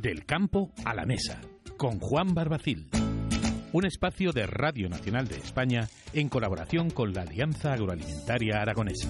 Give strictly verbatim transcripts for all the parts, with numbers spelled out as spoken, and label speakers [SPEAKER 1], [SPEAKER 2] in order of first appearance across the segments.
[SPEAKER 1] Del campo a la mesa, con Juan Barbacil. Un espacio de Radio Nacional de España en colaboración con la Alianza Agroalimentaria Aragonesa.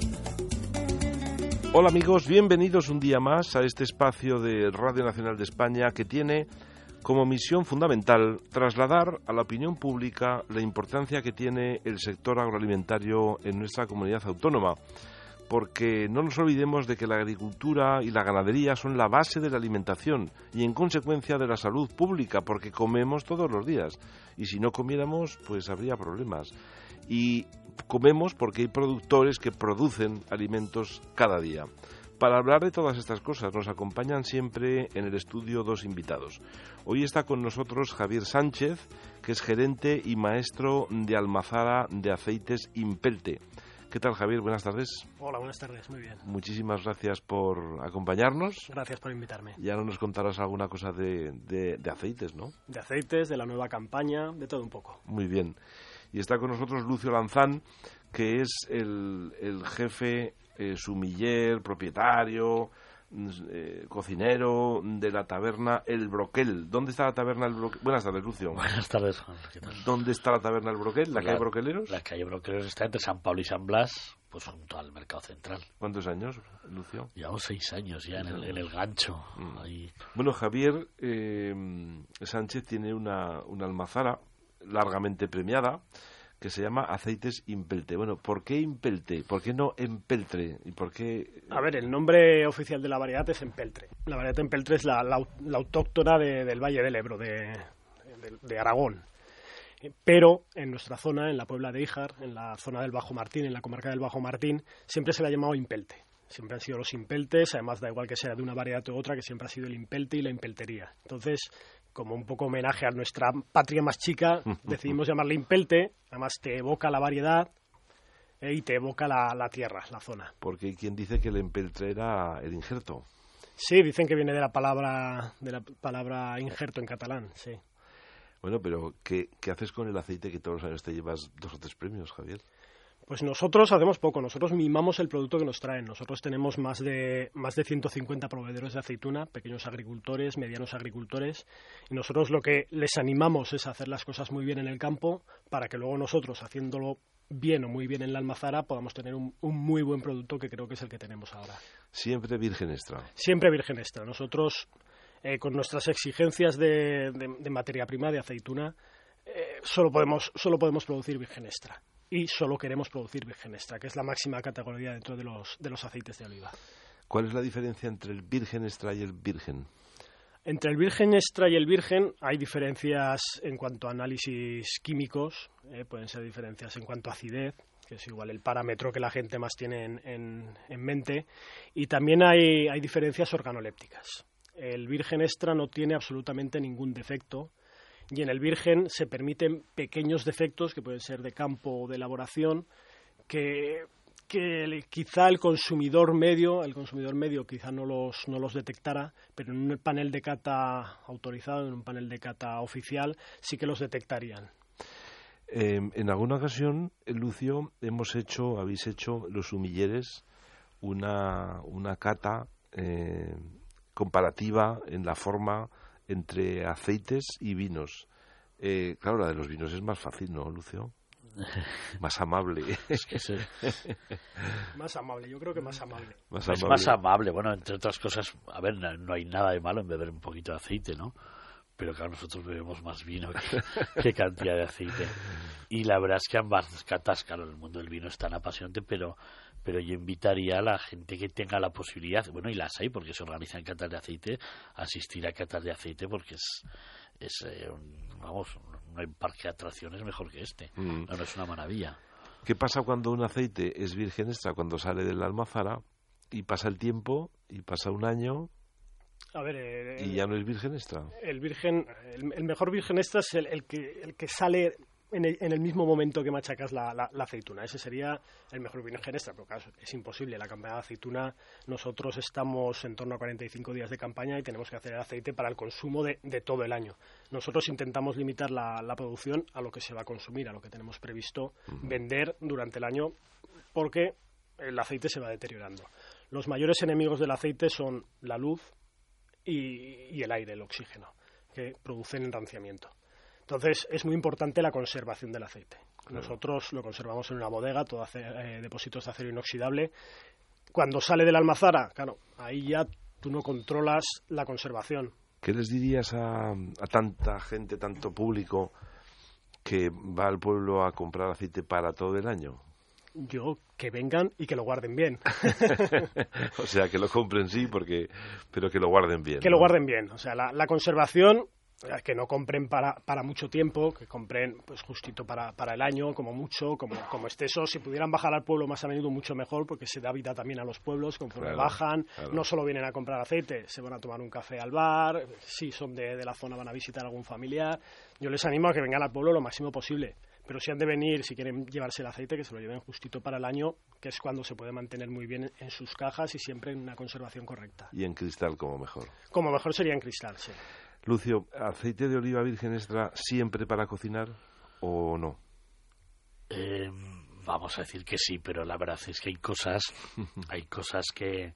[SPEAKER 2] Hola amigos, bienvenidos un día más a este espacio de Radio Nacional de España que tiene como misión fundamental trasladar a la opinión pública la importancia que tiene el sector agroalimentario en nuestra comunidad autónoma, porque no nos olvidemos de que la agricultura y la ganadería son la base de la alimentación y en consecuencia de la salud pública, porque comemos todos los días y si no comiéramos pues habría problemas. Y comemos porque hay productores que producen alimentos cada día. Para hablar de todas estas cosas nos acompañan siempre en el estudio dos invitados. Hoy está con nosotros Javier Sánchez, que es gerente y maestro de almazara de aceites Impelte. ¿Qué tal, Javier? Buenas tardes.
[SPEAKER 3] Hola, buenas tardes, muy bien.
[SPEAKER 2] Muchísimas gracias por acompañarnos.
[SPEAKER 3] Gracias por invitarme.
[SPEAKER 2] Ya no nos contarás alguna cosa de, de, de aceites, ¿no?
[SPEAKER 3] De aceites, de la nueva campaña, de todo un poco.
[SPEAKER 2] Muy bien. Y está con nosotros Lucio Lanzán, que es el, el jefe eh, sumiller, propietario, eh, cocinero de la taberna El Broquel. ¿Dónde está la taberna El Broquel? Buenas tardes, Lucio.
[SPEAKER 4] Buenas tardes, Juan. ¿Qué tal?
[SPEAKER 2] ¿Dónde está la taberna El Broquel? ¿La, la calle Broqueleros?
[SPEAKER 4] La calle Broqueleros está entre San Pablo y San Blas, pues junto al Mercado Central.
[SPEAKER 2] ¿Cuántos años, Lucio?
[SPEAKER 4] Llevamos seis años ya en el, en el gancho.
[SPEAKER 2] Mm.
[SPEAKER 4] Ahí.
[SPEAKER 2] Bueno, Javier eh, Sánchez tiene una, una almazara largamente premiada que se llama Aceites Impelte. Bueno, ¿por qué Impelte? ¿Por qué no Empeltre? ¿Y por qué?
[SPEAKER 3] A ver, el nombre oficial de la variedad es Empeltre. La variedad Empeltre es la, la, la autóctona de, del Valle del Ebro, de, de, de Aragón. Pero en nuestra zona, en la Puebla de Híjar, en la zona del Bajo Martín, en la comarca del Bajo Martín, siempre se le ha llamado Impelte. Siempre han sido los Impeltes, además da igual que sea de una variedad u otra, que siempre ha sido el Impelte y la Impeltería. Entonces, como un poco homenaje a nuestra patria más chica, decidimos llamarle Impelte, además te evoca la variedad eh, y te evoca la, la tierra, la zona.
[SPEAKER 2] Porque hay quien dice que el Empeltre era el injerto.
[SPEAKER 3] Sí, dicen que viene de la palabra de la palabra injerto en catalán, sí.
[SPEAKER 2] Bueno, pero ¿qué, qué haces con el aceite que todos los años te llevas dos o tres premios, Javier?
[SPEAKER 3] Pues nosotros hacemos poco, nosotros mimamos el producto que nos traen. Nosotros tenemos más de más de ciento cincuenta proveedores de aceituna, pequeños agricultores, medianos agricultores, y nosotros lo que les animamos es a hacer las cosas muy bien en el campo para que luego nosotros, haciéndolo bien o muy bien en la almazara, podamos tener un, un muy buen producto que creo que es el que tenemos ahora.
[SPEAKER 2] Siempre virgen extra.
[SPEAKER 3] Siempre virgen extra. Nosotros, eh, con nuestras exigencias de, de, de materia prima, de aceituna, eh, solo podemos, solo podemos producir virgen extra. Y solo queremos producir virgen extra, que es la máxima categoría dentro de los, de los aceites de oliva.
[SPEAKER 2] ¿Cuál es la diferencia entre el virgen extra y el virgen?
[SPEAKER 3] Entre el virgen extra y el virgen hay diferencias en cuanto a análisis químicos, eh, pueden ser diferencias en cuanto a acidez, que es igual el parámetro que la gente más tiene en, en, en mente, y también hay, hay diferencias organolépticas. El virgen extra no tiene absolutamente ningún defecto, y en el virgen se permiten pequeños defectos que pueden ser de campo o de elaboración que, que quizá el consumidor medio el consumidor medio quizá no los no los detectara, pero en un panel de cata autorizado, en un panel de cata oficial sí que los detectarían.
[SPEAKER 2] Eh, en alguna ocasión, Lucio, hemos hecho, habéis hecho los sumilleres una una cata eh, comparativa en la forma entre aceites y vinos. Eh, claro, la de los vinos es más fácil, ¿no, Lucio? Más amable.
[SPEAKER 4] Es que sí.
[SPEAKER 3] Más amable, yo creo que más amable.
[SPEAKER 2] Más
[SPEAKER 4] Es
[SPEAKER 2] amable.
[SPEAKER 4] más amable. Bueno, entre otras cosas, a ver, no, no hay nada de malo en beber un poquito de aceite, ¿no? Pero claro, nosotros bebemos más vino que, que cantidad de aceite. Y la verdad es que ambas catas, claro, el mundo del vino es tan apasionante, pero pero yo invitaría a la gente que tenga la posibilidad, bueno, y las hay porque se organizan catas de aceite, a asistir a catas de aceite porque es, es eh, un, vamos, no hay parque de atracciones mejor que este. Mm. No, no es una maravilla.
[SPEAKER 2] ¿Qué pasa cuando un aceite es virgen extra, cuando sale de la almazara y pasa el tiempo y pasa un año?
[SPEAKER 3] A ver, eh,
[SPEAKER 2] y ya no es virgen extra.
[SPEAKER 3] El virgen, el, el mejor virgen extra es el, el que el que sale en el, en el mismo momento que machacas la, la, la aceituna. Ese sería el mejor virgen extra, pero claro, es imposible. La campaña de aceituna, nosotros estamos en torno a cuarenta y cinco días de campaña y tenemos que hacer el aceite para el consumo de, de todo el año. Nosotros intentamos limitar la, la producción a lo que se va a consumir, a lo que tenemos previsto uh-huh. vender durante el año, porque el aceite se va deteriorando. Los mayores enemigos del aceite son la luz, y, y el aire, el oxígeno, que producen enranciamiento. Entonces, es muy importante la conservación del aceite. Claro. Nosotros lo conservamos en una bodega, todo hace, eh, depósitos de acero inoxidable. Cuando sale de la almazara, claro, ahí ya tú no controlas la conservación.
[SPEAKER 2] ¿Qué les dirías a, a tanta gente, tanto público, que va al pueblo a comprar aceite para todo el año?
[SPEAKER 3] Yo, que vengan y que lo guarden bien.
[SPEAKER 2] O sea, que lo compren sí, porque, pero que lo guarden bien.
[SPEAKER 3] Que
[SPEAKER 2] ¿no?
[SPEAKER 3] lo guarden bien. O sea, la, la conservación, que no compren para, para mucho tiempo, que compren pues justito para, para el año, como mucho, como, como exceso. Si pudieran bajar al pueblo más a menudo, mucho mejor, porque se da vida también a los pueblos, conforme
[SPEAKER 2] claro,
[SPEAKER 3] bajan.
[SPEAKER 2] Claro.
[SPEAKER 3] No solo vienen a comprar aceite, se van a tomar un café al bar, si son de, de la zona van a visitar a algún familiar. Yo les animo a que vengan al pueblo lo máximo posible. Pero si han de venir, si quieren llevarse el aceite, que se lo lleven justito para el año, que es cuando se puede mantener muy bien en sus cajas y siempre en una conservación correcta.
[SPEAKER 2] Y en cristal como mejor.
[SPEAKER 3] Como mejor sería en cristal, sí.
[SPEAKER 2] Lucio, ¿aceite de oliva virgen extra siempre para cocinar o no?
[SPEAKER 4] Eh, vamos a decir que sí, pero la verdad es que hay cosas, hay cosas que,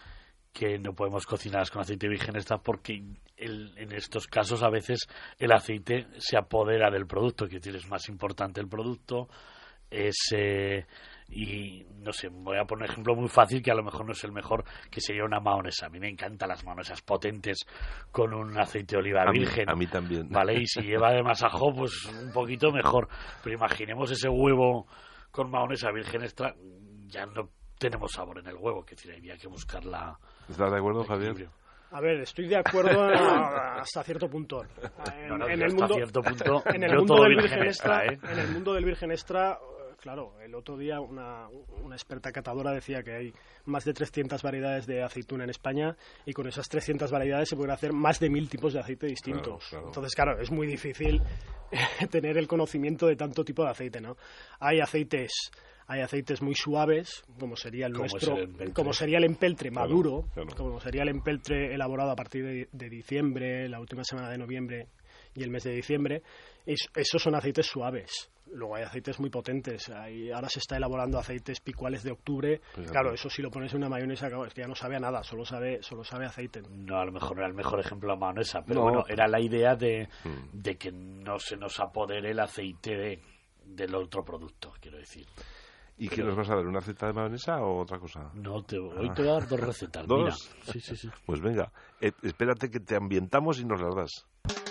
[SPEAKER 4] que no podemos cocinarlas con aceite virgen extra porque el, en estos casos a veces el aceite se apodera del producto, que es más importante el producto, es... Eh, y no sé, voy a poner un ejemplo muy fácil que a lo mejor no es el mejor, que sería una mahonesa. A mí me encantan las mahonesas potentes con un aceite de oliva
[SPEAKER 2] a
[SPEAKER 4] virgen.
[SPEAKER 2] Mí, a mí también.
[SPEAKER 4] Vale, y si lleva además ajo, pues un poquito mejor. Pero imaginemos ese huevo con mahonesa virgen extra, ya no tenemos sabor en el huevo, que decir, había que buscar la...
[SPEAKER 2] ¿Estás de acuerdo, Javier?
[SPEAKER 3] A ver, estoy de acuerdo hasta cierto punto. En,
[SPEAKER 4] no, no,
[SPEAKER 3] en el
[SPEAKER 4] hasta
[SPEAKER 3] mundo,
[SPEAKER 4] cierto punto,
[SPEAKER 3] en el
[SPEAKER 4] yo
[SPEAKER 3] mundo
[SPEAKER 4] todo
[SPEAKER 3] del
[SPEAKER 4] virgen
[SPEAKER 3] virgen
[SPEAKER 4] extra,
[SPEAKER 3] extra,
[SPEAKER 4] ¿eh?
[SPEAKER 3] en el mundo del virgen extra, claro, el otro día una, una experta catadora decía que hay más de trescientas variedades de aceituna en España y con esas trescientas variedades se pueden hacer más de mil tipos de aceite distintos.
[SPEAKER 2] Claro, claro. Entonces,
[SPEAKER 3] claro, es muy difícil tener el conocimiento de tanto tipo de aceite, ¿no? Hay aceites... Hay aceites muy suaves, como sería el
[SPEAKER 4] como
[SPEAKER 3] nuestro,
[SPEAKER 4] el
[SPEAKER 3] como sería el empeltre
[SPEAKER 2] claro,
[SPEAKER 3] maduro,
[SPEAKER 2] claro.
[SPEAKER 3] como sería el empeltre elaborado a partir de, de diciembre, la última semana de noviembre y el mes de diciembre. Es, esos son aceites suaves. Luego hay aceites muy potentes. Hay, ahora se está elaborando aceites picuales de octubre. Fíjate. Claro, eso si lo pones en una mayonesa, es que ya no sabe a nada, solo sabe, solo sabe aceite.
[SPEAKER 4] No, a lo mejor no era el mejor ejemplo la mayonesa, pero
[SPEAKER 2] no.
[SPEAKER 4] bueno, era la idea de,
[SPEAKER 2] mm.
[SPEAKER 4] de que no se nos apodere el aceite de, del otro producto, quiero decir.
[SPEAKER 2] ¿Y
[SPEAKER 4] Pero...
[SPEAKER 2] qué nos vas a dar? ¿Una receta de mayonesa o otra cosa?
[SPEAKER 4] No, te, hoy te voy a dar dos recetas.
[SPEAKER 2] ¿Dos?
[SPEAKER 4] Mira. Sí, sí, sí.
[SPEAKER 2] Pues venga, eh, espérate que te ambientamos y nos las das.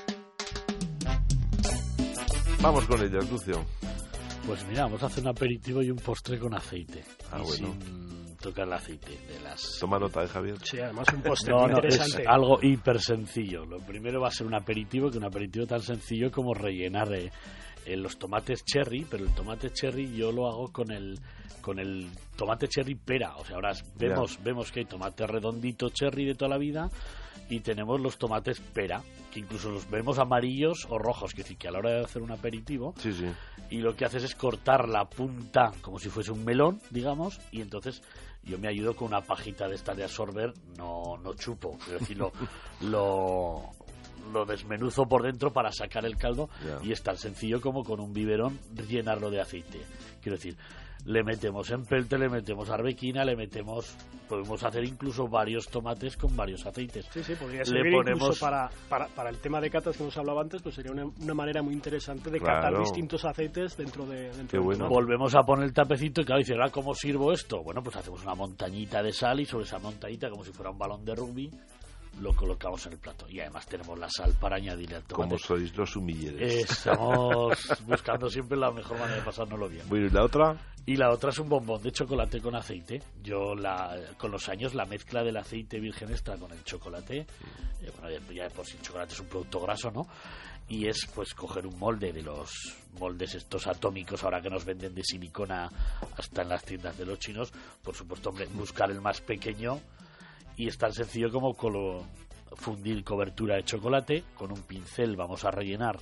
[SPEAKER 2] Vamos con ellas, Lucio.
[SPEAKER 4] Pues mira, vamos a hacer un aperitivo y un postre con aceite.
[SPEAKER 2] Ah,
[SPEAKER 4] y
[SPEAKER 2] bueno.
[SPEAKER 4] sin tocar el aceite de las...
[SPEAKER 2] Toma nota, ¿eh, Javier?
[SPEAKER 3] Sí, además un postre
[SPEAKER 4] no,
[SPEAKER 3] muy
[SPEAKER 4] no,
[SPEAKER 3] interesante.
[SPEAKER 4] es algo hiper sencillo. Lo primero va a ser un aperitivo, que un aperitivo tan sencillo como rellenar eh, eh, los tomates cherry, pero el tomate cherry yo lo hago con el con el tomate cherry pera. O sea, ahora vemos, vemos que hay tomate redondito cherry de toda la vida y tenemos los tomates pera, que incluso los vemos amarillos o rojos, que decir que a la hora de hacer un aperitivo,
[SPEAKER 2] sí, sí.
[SPEAKER 4] y lo que haces es cortar la punta como si fuese un melón, digamos, y entonces yo me ayudo con una pajita de esta de absorber, no, no chupo, quiero decir, lo, lo, lo desmenuzo por dentro para sacar el caldo,
[SPEAKER 2] yeah.
[SPEAKER 4] y es tan sencillo como con un biberón llenarlo de aceite. Quiero decir, le metemos empeltre, le metemos arbequina, le metemos... Podemos hacer incluso varios tomates con varios aceites.
[SPEAKER 3] Sí, sí, podría
[SPEAKER 4] le
[SPEAKER 3] servir
[SPEAKER 4] ponemos...
[SPEAKER 3] incluso para, para, para el tema de catas que hemos hablado antes, pues sería una, una manera muy interesante de
[SPEAKER 2] claro.
[SPEAKER 3] catar distintos aceites dentro de... Dentro
[SPEAKER 2] Qué
[SPEAKER 3] de
[SPEAKER 2] bueno.
[SPEAKER 4] Volvemos a poner el tapecito y claro, dice, ¿ahora cómo sirvo esto? Bueno, pues hacemos una montañita de sal y sobre esa montañita, como si fuera un balón de rugby, lo colocamos en el plato. Y además tenemos la sal para añadirle al tomate.
[SPEAKER 2] Como sois los humilleres.
[SPEAKER 4] Eh, estamos buscando siempre la mejor manera de pasárnoslo bien.
[SPEAKER 2] Bueno, ¿y la otra?
[SPEAKER 4] Y la otra es un bombón de chocolate con aceite. Yo la, con los años la mezcla del aceite virgen extra con el chocolate, eh, bueno, ya, ya por si el chocolate es un producto graso, ¿no? Y es pues coger un molde de los moldes estos atómicos ahora que nos venden de silicona hasta en las tiendas de los chinos, por supuesto, hombre, buscar el más pequeño. Y es tan sencillo como colo, fundir cobertura de chocolate. Con un pincel vamos a rellenar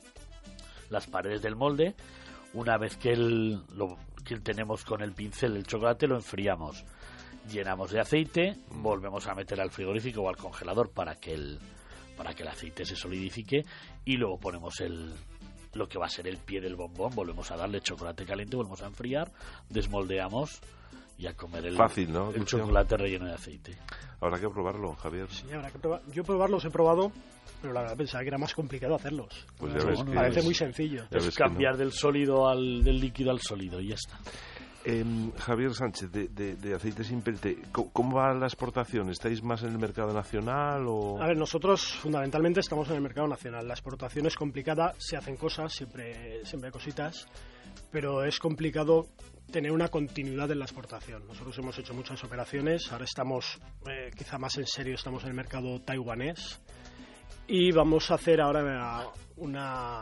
[SPEAKER 4] las paredes del molde. Una vez que, el, lo, que tenemos con el pincel el chocolate, lo enfriamos. Llenamos de aceite, volvemos a meter al frigorífico o al congelador para que el, para que el aceite se solidifique. Y luego ponemos el, lo que va a ser el pie del bombón. Volvemos a darle chocolate caliente, volvemos a enfriar, desmoldeamos y a comer el,
[SPEAKER 2] Fácil, ¿no?
[SPEAKER 4] el chocolate relleno de aceite.
[SPEAKER 2] Habrá que probarlo, Javier.
[SPEAKER 3] Sí, habrá que probar. Yo probarlos he probado, pero la verdad pensaba que era más complicado hacerlos.
[SPEAKER 2] Pues ya
[SPEAKER 4] No,
[SPEAKER 2] ves
[SPEAKER 4] no,
[SPEAKER 2] que
[SPEAKER 3] Parece
[SPEAKER 2] es-
[SPEAKER 3] muy sencillo.
[SPEAKER 2] ya
[SPEAKER 4] Es
[SPEAKER 2] ves que
[SPEAKER 4] cambiar
[SPEAKER 2] no.
[SPEAKER 4] del sólido al del líquido al sólido y ya está.
[SPEAKER 2] Eh, Javier Sánchez, de, de, de Aceites Impelte, ¿cómo, ¿cómo va la exportación? ¿Estáis más en el mercado nacional o...?
[SPEAKER 3] A ver, nosotros fundamentalmente estamos en el mercado nacional. La exportación es complicada, se hacen cosas, siempre, siempre hay cositas, pero es complicado tener una continuidad en la exportación. Nosotros hemos hecho muchas operaciones, ahora estamos, eh, quizá más en serio, estamos en el mercado taiwanés y vamos a hacer ahora una...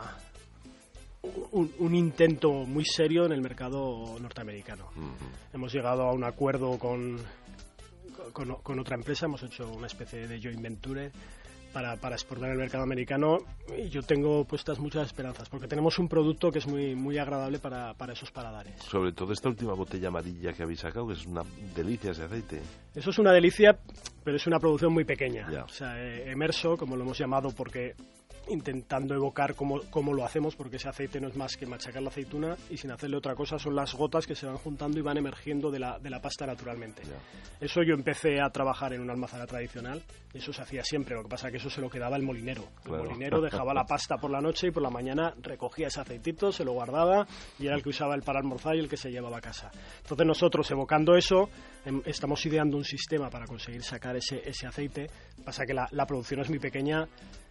[SPEAKER 3] Un, un intento muy serio en el mercado norteamericano.
[SPEAKER 2] Ujú.
[SPEAKER 3] Hemos llegado a un acuerdo con, con, con otra empresa, hemos hecho una especie de joint venture para, para exportar al mercado americano y yo tengo puestas muchas esperanzas porque tenemos un producto que es muy, muy agradable para, para esos paladares.
[SPEAKER 2] Sobre todo esta última botella amarilla que habéis sacado, que es una delicia ese aceite.
[SPEAKER 3] Eso es una delicia, pero es una producción muy pequeña.
[SPEAKER 2] Ya.
[SPEAKER 3] O sea, eh, emerso, como lo hemos llamado, porque intentando evocar cómo, cómo lo hacemos, porque ese aceite no es más que machacar la aceituna y sin hacerle otra cosa son las gotas que se van juntando y van emergiendo de la, de la pasta naturalmente.
[SPEAKER 2] Ya.
[SPEAKER 3] Eso yo empecé a trabajar en una almazara tradicional, y eso se hacía siempre, lo que pasa es que eso se lo quedaba el molinero. El
[SPEAKER 2] Claro.
[SPEAKER 3] molinero dejaba la pasta por la noche y por la mañana recogía ese aceitito, se lo guardaba y era el que usaba el para almorzar y el que se llevaba a casa. Entonces nosotros, evocando eso, em, estamos ideando un sistema para conseguir sacar ese, ese aceite. Pasa que la, la producción es muy pequeña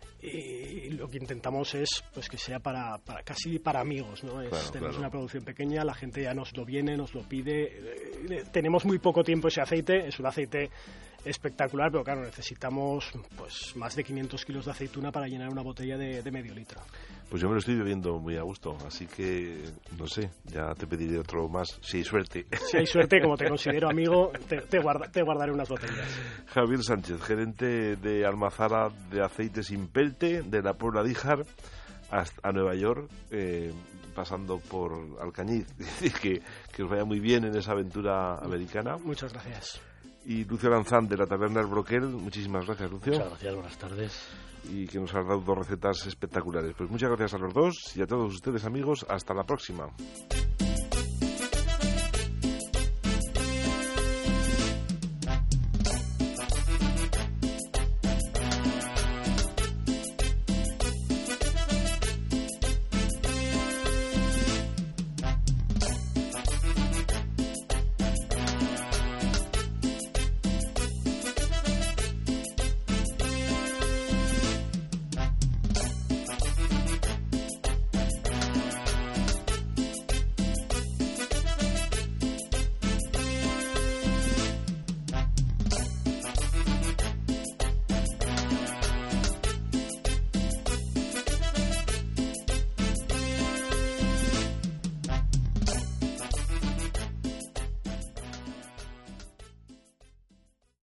[SPEAKER 3] y lo que intentamos es pues que sea para, para casi para amigos, ¿no? Es,
[SPEAKER 2] Claro,
[SPEAKER 3] tenemos
[SPEAKER 2] claro.
[SPEAKER 3] una producción pequeña, la gente ya nos lo viene, nos lo pide. eh, tenemos muy poco tiempo ese aceite, es un aceite espectacular, pero claro, necesitamos pues más de quinientos kilos de aceituna para llenar una botella de, de medio litro.
[SPEAKER 2] Pues yo me lo estoy bebiendo muy a gusto, así que, no sé, ya te pediré otro más, si hay suerte.
[SPEAKER 3] Si hay suerte, como te considero amigo, te, te, guarda- te guardaré unas botellas.
[SPEAKER 2] Javier Sánchez, gerente de almazara de Aceites Impelte, de la Puebla de Híjar, hasta a Nueva York, eh, pasando por Alcañiz. que, que os vaya muy bien en esa aventura americana.
[SPEAKER 3] Muchas gracias.
[SPEAKER 2] Y Lucio Lanzán, de la Taberna El Broquel, muchísimas gracias, Lucio.
[SPEAKER 4] Muchas gracias, buenas tardes.
[SPEAKER 2] Y que nos has dado dos recetas espectaculares. Pues muchas gracias a los dos y a todos ustedes, amigos. Hasta la próxima.